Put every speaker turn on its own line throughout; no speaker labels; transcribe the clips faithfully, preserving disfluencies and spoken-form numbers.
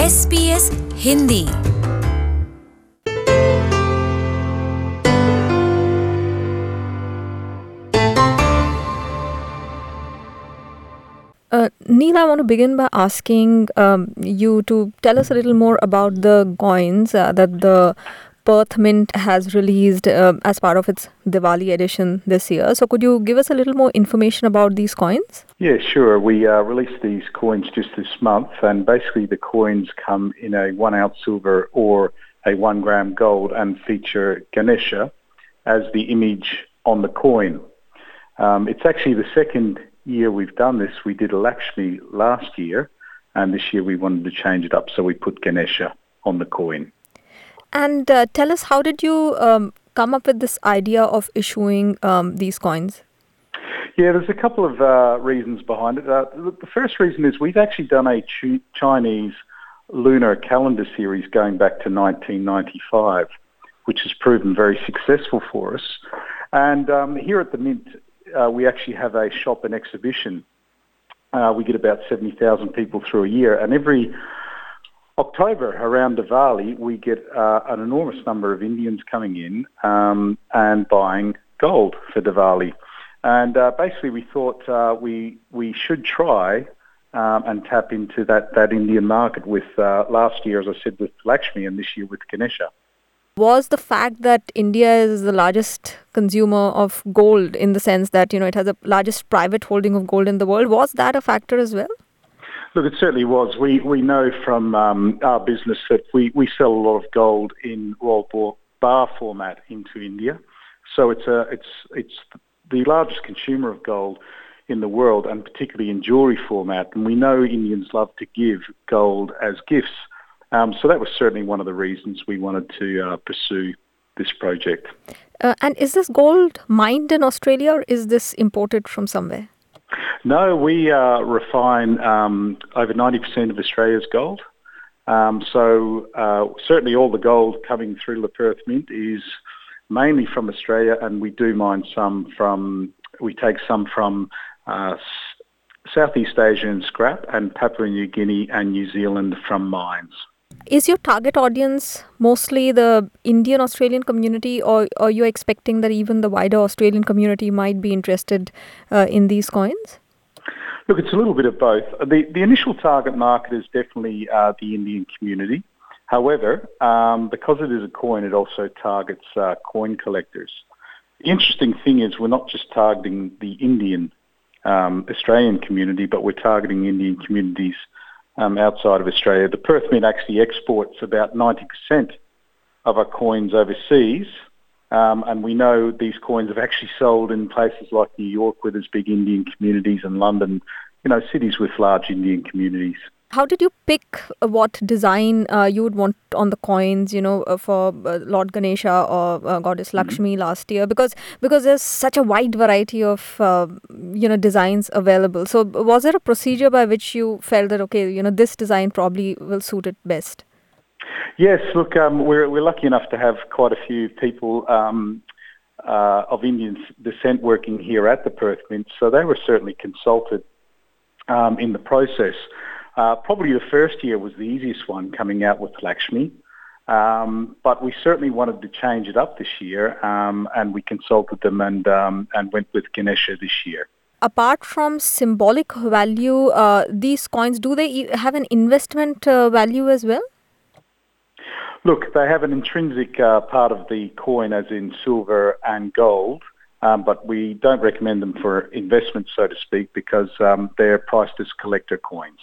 S B S Hindi.
Uh, Neil, I want to begin by asking um, you to tell us a little more about the coins uh, that the Perth Mint has released uh, as part of its Diwali edition this year. So could you give us a little more information about these coins?
Yeah, sure. We uh, released these coins just this month, and basically the coins come in a one ounce silver or a one gram gold and feature Ganesha as the image on the coin. Um, it's actually the second year we've done this. We did a Lakshmi last year, and this year we wanted to change it up, so we put Ganesha on the coin.
And uh, tell us, how did you um, come up with this idea of issuing um, these coins?
Yeah, there's a couple of uh, reasons behind it. Uh, the first reason is we've actually done a ch- Chinese lunar calendar series going back to nineteen ninety-five, which has proven very successful for us. And um, here at the Mint, uh, we actually have a shop and exhibition. Uh, we get about seventy thousand people through a year, and every October around Diwali, we get uh, an enormous number of Indians coming in um, and buying gold for Diwali. And uh, basically we thought uh, we we should try um, and tap into that, that Indian market with uh, last year, as I said, with Lakshmi, and this year with Ganesha.
Was the fact that India is the largest consumer of gold, in the sense that, you know, it has the largest private holding of gold in the world, was that a factor as well?
Look, it certainly was. We we know from um, our business that we, we sell a lot of gold in rolled bar format into India. So it's a it's it's the largest consumer of gold in the world, and particularly in jewellery format. And we know Indians love to give gold as gifts. Um, so that was certainly one of the reasons we wanted to uh, pursue this project.
Uh, and is this gold mined in Australia, or is this imported from somewhere?
No, we uh, refine um, over ninety percent of Australia's gold. Um, so uh, certainly all the gold coming through the Perth Mint is mainly from Australia, and we do mine some from, we take some from uh, Southeast Asia and scrap, and Papua New Guinea and New Zealand from mines.
Is your target audience mostly the Indian Australian community, or are you expecting that even the wider Australian community might be interested uh, in these coins?
Look, it's a little bit of both. The, the initial target market is definitely uh, the Indian community. However, um, because it is a coin, it also targets uh, coin collectors. The interesting thing is we're not just targeting the Indian um, Australian community, but we're targeting Indian communities um, outside of Australia. The Perth Mint actually exports about ninety percent of our coins overseas, um, and we know these coins have actually sold in places like New York, where there's big Indian communities, and London, you know, cities with large Indian communities.
How did you pick uh, what design uh, you would want on the coins, you know, uh, for uh, Lord Ganesha or uh, Goddess Lakshmi mm-hmm. last year? Because because there's such a wide variety of, uh, you know, designs available. So was there a procedure by which you felt that, okay, you know, this design probably will suit it best?
Yes, look, um, we're we're lucky enough to have quite a few people um, uh, of Indian descent working here at the Perth Mint, so they were certainly consulted um, in the process. Uh, probably the first year was the easiest one, coming out with Lakshmi, um, but we certainly wanted to change it up this year, um, and we consulted them and um, and went with Ganesha this year.
Apart from symbolic value, uh, these coins, do they have an investment uh, value as well?
Look, they have an intrinsic uh, part of the coin, as in silver and gold, um, but we don't recommend them for investment, so to speak, because um, they're priced as collector coins.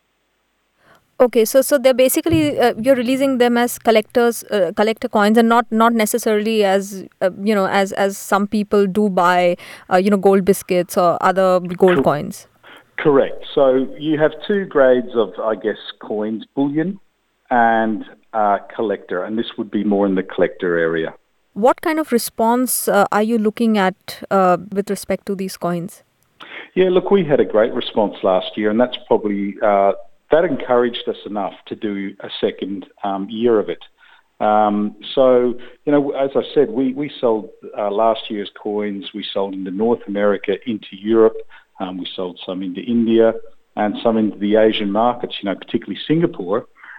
Okay, so so they're basically uh, you're releasing them as collectors, uh, collector coins, and not not necessarily as uh, you know as as some people do buy uh, you know gold biscuits or other gold Co- coins.
Correct. So you have two grades of, I guess, coins: bullion and uh, collector, and this would be more in the collector area.
What kind of response uh, are you looking at uh, with respect to these coins?
Yeah, look, we had a great response last year, and that's probably. Uh, That encouraged us enough to do a second um, year of it. Um, so, you know, as I said, we, we sold uh, last year's coins, we sold into North America, into Europe, um, we sold some into India and some into the Asian markets, you know, particularly Singapore.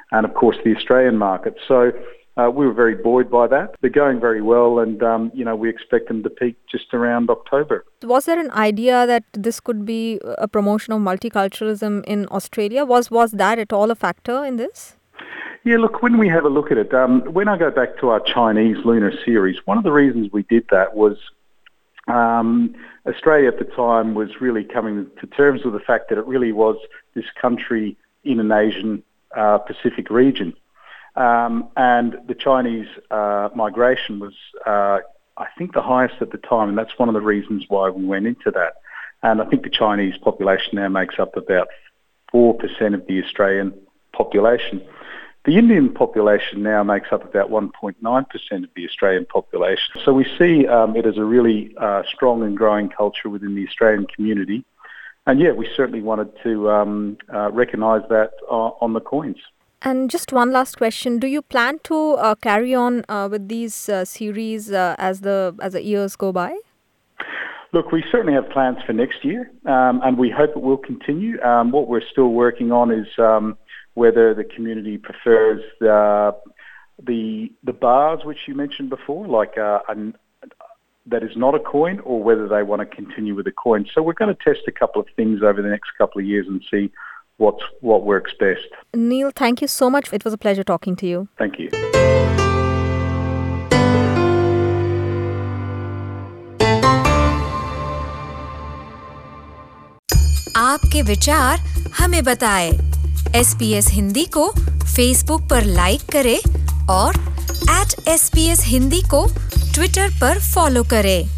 and of course the Australian market. So uh, we were very buoyed by that. They're going very well, and um, you know we expect them to peak just around October.
Was there an idea that this could be a promotion of multiculturalism in Australia? Was was that at all a factor in this?
Yeah, look, when we have a look at it, um, when I go back to our Chinese lunar series, one of the reasons we did that was um, Australia at the time was really coming to terms with the fact that it really was this country in an Asian uh, Pacific region. Um, and the Chinese uh, migration was, uh, I think, the highest at the time, and that's one of the reasons why we went into that. And I think the Chinese population now makes up about four percent of the Australian population. The Indian population now makes up about one point nine percent of the Australian population. So we see um, it as a really uh, strong and growing culture within the Australian community. And yeah, we certainly wanted to um, uh, recognise that uh, on the coins.
And just one last question. Do you plan to uh, carry on uh, with these uh, series uh, as the as the years go by?
Look, we certainly have plans for next year, um, and we hope it will continue. Um, what we're still working on is um, whether the community prefers the, the the bars, which you mentioned before, like uh, an, that is not a coin, or whether they want to continue with a coin. So we're going to test a couple of things over the next couple of years and see what's, what works best.
Neil, thank you so much. It was a pleasure talking to you.
Thank you.
आपके विचार हमें बताएं। S P S Hindi को Facebook पर like करें और at S P S Hindi को Twitter पर फॉलो करें।